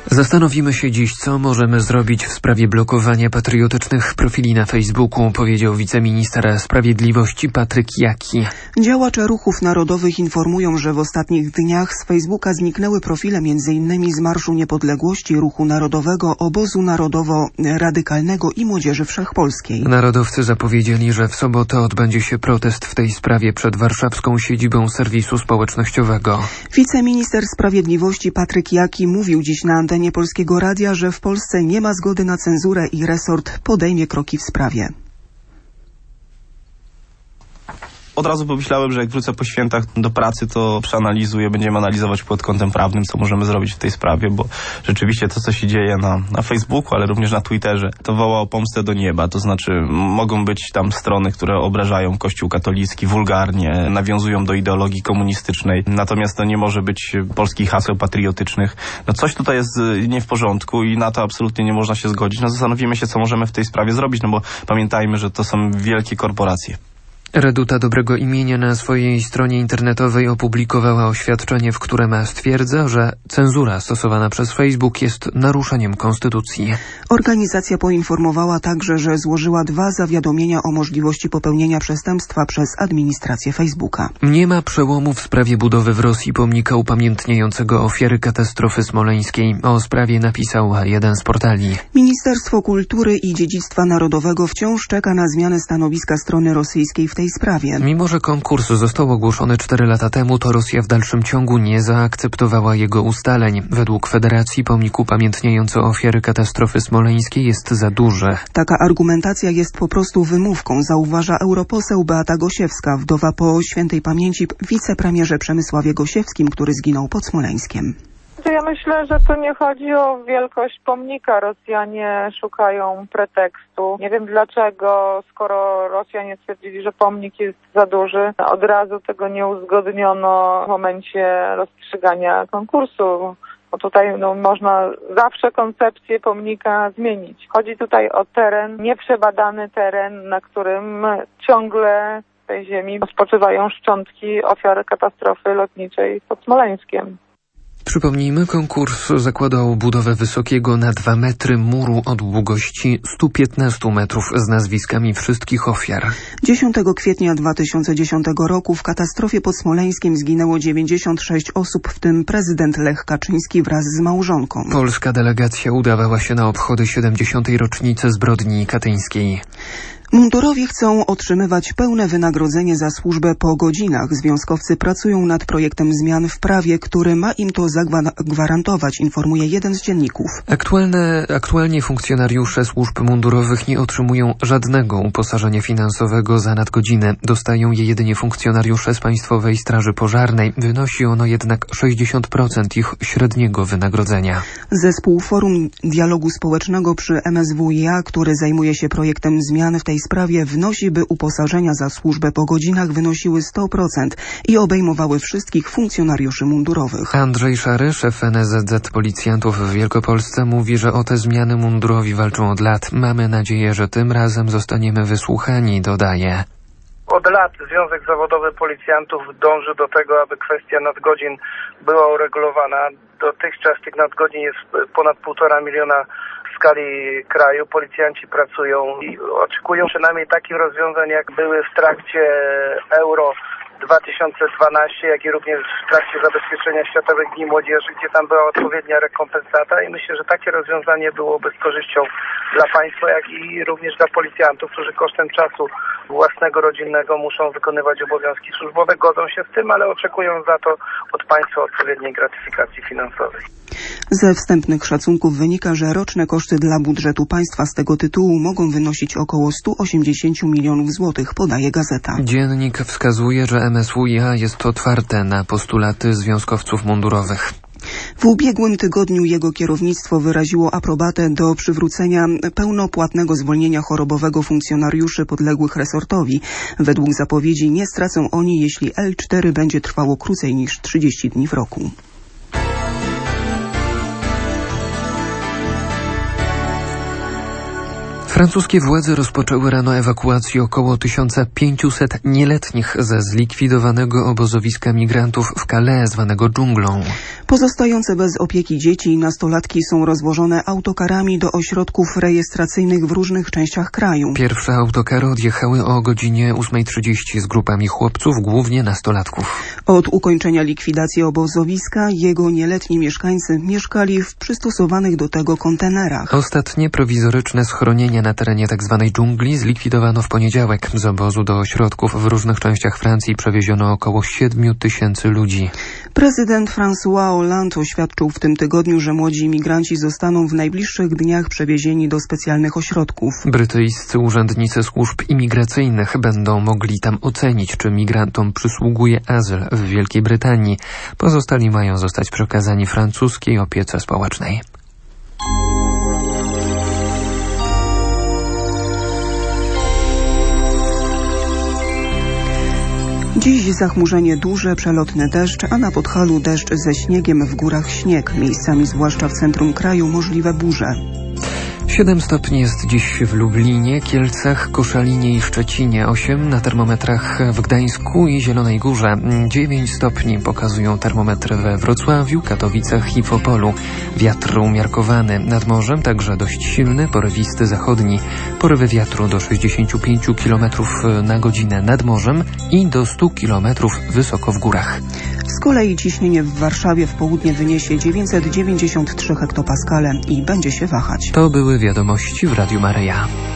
Zastanowimy się dziś, co możemy zrobić w sprawie blokowania patriotycznych profili na Facebooku, powiedział wiceminister sprawiedliwości Patryk Jaki. Działacze ruchów narodowych informują, że w ostatnich dniach z Facebooka zniknęły profile m.in. z Marszu Niepodległości, Ruchu Narodowego, Obozu Narodowo-Radykalnego i Młodzieży Wszechpolskiej. Narodowcy zapowiedzieli, że w sobotę odbędzie się protest w tej sprawie przed warszawską siedzibą serwisu społecznościowego. Wiceminister sprawiedliwości Patryk Jaki mówił dziś na antenie Polskiego Radia, że w Polsce nie ma zgody na cenzurę i resort podejmie kroki w sprawie. Od razu pomyślałem, że jak wrócę po świętach do pracy, to przeanalizuję, będziemy analizować pod kątem prawnym, co możemy zrobić w tej sprawie, bo rzeczywiście to, co się dzieje na Facebooku, ale również na Twitterze, to woła o pomstę do nieba. To znaczy mogą być tam strony, które obrażają Kościół katolicki wulgarnie, nawiązują do ideologii komunistycznej, natomiast to nie może być polskich haseł patriotycznych. No coś tutaj jest nie w porządku i na to absolutnie nie można się zgodzić. No zastanowimy się, co możemy w tej sprawie zrobić, no bo pamiętajmy, że to są wielkie korporacje. Reduta Dobrego Imienia na swojej stronie internetowej opublikowała oświadczenie, w którym stwierdza, że cenzura stosowana przez Facebook jest naruszeniem konstytucji. Organizacja poinformowała także, że złożyła 2 zawiadomienia o możliwości popełnienia przestępstwa przez administrację Facebooka. Nie ma przełomu w sprawie budowy w Rosji pomnika upamiętniającego ofiary katastrofy smoleńskiej. O sprawie napisał jeden z portali. Ministerstwo Kultury i Dziedzictwa Narodowego wciąż czeka na zmianę stanowiska strony rosyjskiej w tej sprawie. Mimo że konkurs został ogłoszony 4 lata temu, to Rosja w dalszym ciągu nie zaakceptowała jego ustaleń. Według Federacji pomnik upamiętniający ofiary katastrofy smoleńskiej jest za duży. Taka argumentacja jest po prostu wymówką, zauważa europoseł Beata Gosiewska, wdowa po świętej pamięci wicepremierze Przemysławie Gosiewskim, który zginął pod Smoleńskiem. Ja myślę, że to nie chodzi o wielkość pomnika. Rosjanie szukają pretekstu. Nie wiem dlaczego, skoro Rosjanie stwierdzili, że pomnik jest za duży, od razu tego nie uzgodniono w momencie rozstrzygania konkursu. Bo tutaj można zawsze koncepcję pomnika zmienić. Chodzi tutaj o teren, nieprzebadany teren, na którym ciągle w tej ziemi spoczywają szczątki ofiar katastrofy lotniczej pod Smoleńskiem. Przypomnijmy, konkurs zakładał budowę wysokiego na 2 metry muru o długości 115 metrów z nazwiskami wszystkich ofiar. 10 kwietnia 2010 roku w katastrofie pod Smoleńskiem zginęło 96 osób, w tym prezydent Lech Kaczyński wraz z małżonką. Polska delegacja udawała się na obchody 70. rocznicy zbrodni katyńskiej. Mundurowi chcą otrzymywać pełne wynagrodzenie za służbę po godzinach. Związkowcy pracują nad projektem zmian w prawie, który ma im to zagwarantować, informuje jeden z dzienników. Aktualnie funkcjonariusze służb mundurowych nie otrzymują żadnego uposażenia finansowego za nadgodziny. Dostają je jedynie funkcjonariusze z Państwowej Straży Pożarnej. Wynosi ono jednak 60% ich średniego wynagrodzenia. Zespół Forum Dialogu Społecznego przy MSWiA, który zajmuje się projektem zmian w tej sprawie, wnosi, by uposażenia za służbę po godzinach wynosiły 100% i obejmowały wszystkich funkcjonariuszy mundurowych. Andrzej Szary, szef NSZZ Policjantów w Wielkopolsce, mówi, że o te zmiany mundurowi walczą od lat. Mamy nadzieję, że tym razem zostaniemy wysłuchani, dodaje. Od lat Związek Zawodowy Policjantów dąży do tego, aby kwestia nadgodzin była uregulowana. Dotychczas tych nadgodzin jest ponad 1,5 miliona w skali kraju. Policjanci pracują i oczekują przynajmniej takich rozwiązań, jak były w trakcie Euro 2012, jak i również w trakcie zabezpieczenia Światowych Dni Młodzieży, gdzie tam była odpowiednia rekompensata i myślę, że takie rozwiązanie byłoby z korzyścią dla państwa, jak i również dla policjantów, którzy kosztem czasu własnego, rodzinnego muszą wykonywać obowiązki służbowe. Godzą się z tym, ale oczekują za to od państwa odpowiedniej gratyfikacji finansowej. Ze wstępnych szacunków wynika, że roczne koszty dla budżetu państwa z tego tytułu mogą wynosić około 180 milionów złotych, podaje gazeta. Dziennik wskazuje, że MSWiA jest otwarte na postulaty związkowców mundurowych. W ubiegłym tygodniu jego kierownictwo wyraziło aprobatę do przywrócenia pełnopłatnego zwolnienia chorobowego funkcjonariuszy podległych resortowi. Według zapowiedzi nie stracą oni, jeśli L4 będzie trwało krócej niż 30 dni w roku. Francuskie władze rozpoczęły rano ewakuację około 1500 nieletnich ze zlikwidowanego obozowiska migrantów w Calais, zwanego dżunglą. Pozostające bez opieki dzieci i nastolatki są rozłożone autokarami do ośrodków rejestracyjnych w różnych częściach kraju. Pierwsze autokary odjechały o godzinie 8:30 z grupami chłopców, głównie nastolatków. Od ukończenia likwidacji obozowiska jego nieletni mieszkańcy mieszkali w przystosowanych do tego kontenerach. Ostatnie prowizoryczne schronienia na terenie tzw. dżungli zlikwidowano w poniedziałek. Z obozu do ośrodków w różnych częściach Francji przewieziono około 7000 ludzi. Prezydent François Hollande oświadczył w tym tygodniu, że młodzi imigranci zostaną w najbliższych dniach przewiezieni do specjalnych ośrodków. Brytyjscy urzędnicy służb imigracyjnych będą mogli tam ocenić, czy migrantom przysługuje azyl w Wielkiej Brytanii. Pozostali mają zostać przekazani francuskiej opiece społecznej. Dziś zachmurzenie duże, przelotny deszcz, a na Podhalu deszcz ze śniegiem, w górach śnieg. Miejscami, zwłaszcza w centrum kraju, możliwe burze. 7 stopni jest dziś w Lublinie, Kielcach, Koszalinie i Szczecinie, 8 na termometrach w Gdańsku i Zielonej Górze, 9 stopni pokazują termometry we Wrocławiu, Katowicach i w Opolu. Wiatr umiarkowany, nad morzem także dość silny, porywisty zachodni. Porywy wiatru do 65 km na godzinę nad morzem i do 100 km wysoko w górach. Z kolei ciśnienie w Warszawie w południe wyniesie 993 hektopaskale i będzie się wahać. To były wiadomości w Radiu Maryja.